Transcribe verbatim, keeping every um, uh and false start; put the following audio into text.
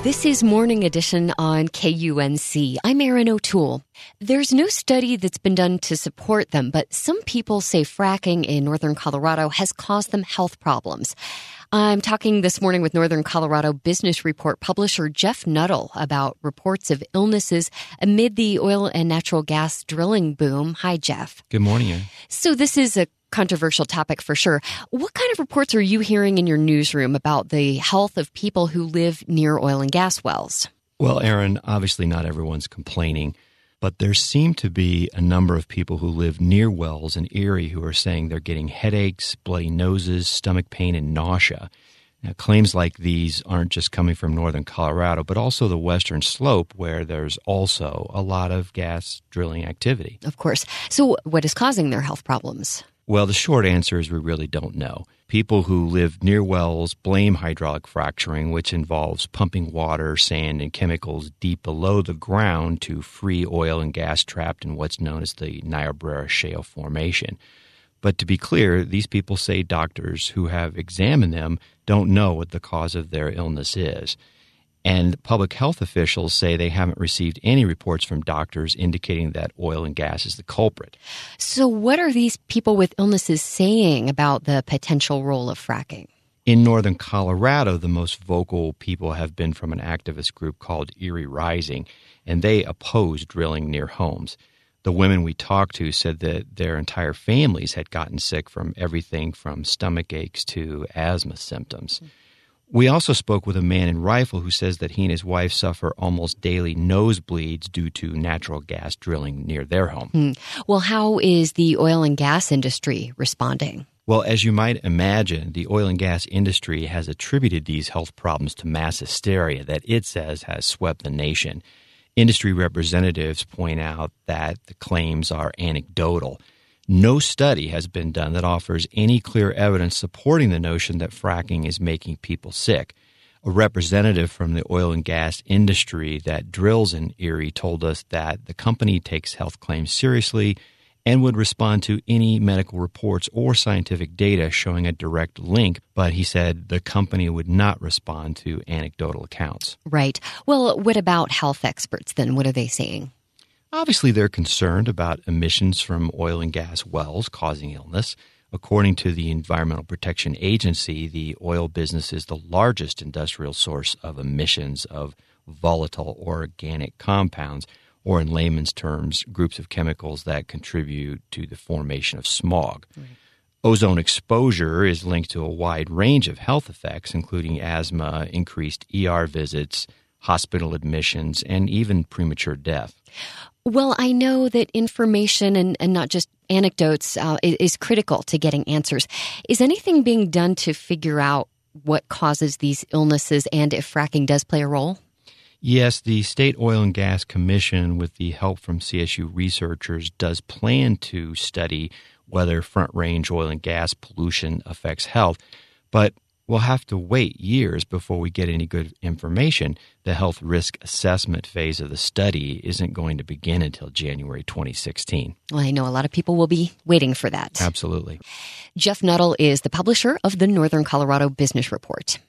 This is Morning Edition on K U N C. I'm Erin O'Toole. There's no study that's been done to support them, but some people say fracking in northern Colorado has caused them health problems. I'm talking this morning with Northern Colorado Business Report publisher Jeff Nuttall about reports of illnesses amid the oil and natural gas drilling boom. Hi, Jeff. Good morning, Erin. So this is a controversial topic for sure. What kind of reports are you hearing in your newsroom about the health of people who live near oil and gas wells? Well, Erin, obviously not everyone's complaining, but there seem to be a number of people who live near wells in Erie who are saying they're getting headaches, bloody noses, stomach pain, and nausea. Now, claims like these aren't just coming from northern Colorado, but also the western slope, where there's also a lot of gas drilling activity. Of course. So what is causing their health problems? Well, the short answer is we really don't know. People who live near wells blame hydraulic fracturing, which involves pumping water, sand, and chemicals deep below the ground to free oil and gas trapped in what's known as the Niobrara Shale Formation. But to be clear, these people say doctors who have examined them don't know what the cause of their illness is. And public health officials say they haven't received any reports from doctors indicating that oil and gas is the culprit. So what are these people with illnesses saying about the potential role of fracking? In northern Colorado, the most vocal people have been from an activist group called Erie Rising, and they oppose drilling near homes. The women we talked to said that their entire families had gotten sick from everything from stomach aches to asthma symptoms. Mm-hmm. We also spoke with a man in Rifle who says that he and his wife suffer almost daily nosebleeds due to natural gas drilling near their home. Mm. Well, how is the oil and gas industry responding? Well, as you might imagine, the oil and gas industry has attributed these health problems to mass hysteria that it says has swept the nation. Industry representatives point out that the claims are anecdotal. No study has been done that offers any clear evidence supporting the notion that fracking is making people sick. A representative from the oil and gas industry that drills in Erie told us that the company takes health claims seriously and would respond to any medical reports or scientific data showing a direct link, but he said the company would not respond to anecdotal accounts. Right. Well, what about health experts then? What are they saying? Obviously, they're concerned about emissions from oil and gas wells causing illness. According to the Environmental Protection Agency, the oil business is the largest industrial source of emissions of volatile organic compounds, or in layman's terms, groups of chemicals that contribute to the formation of smog. Right. Ozone exposure is linked to a wide range of health effects, including asthma, increased E R visits, hospital admissions, and even premature death. Well, I know that information and, and not just anecdotes uh, is, is critical to getting answers. Is anything being done to figure out what causes these illnesses and if fracking does play a role? Yes, the State Oil and Gas Commission, with the help from C S U researchers, does plan to study whether front-range oil and gas pollution affects health, but we'll have to wait years before we get any good information. The health risk assessment phase of the study isn't going to begin until January twenty sixteen. Well, I know a lot of people will be waiting for that. Absolutely. Jeff Nuttall is the publisher of the Northern Colorado Business Report.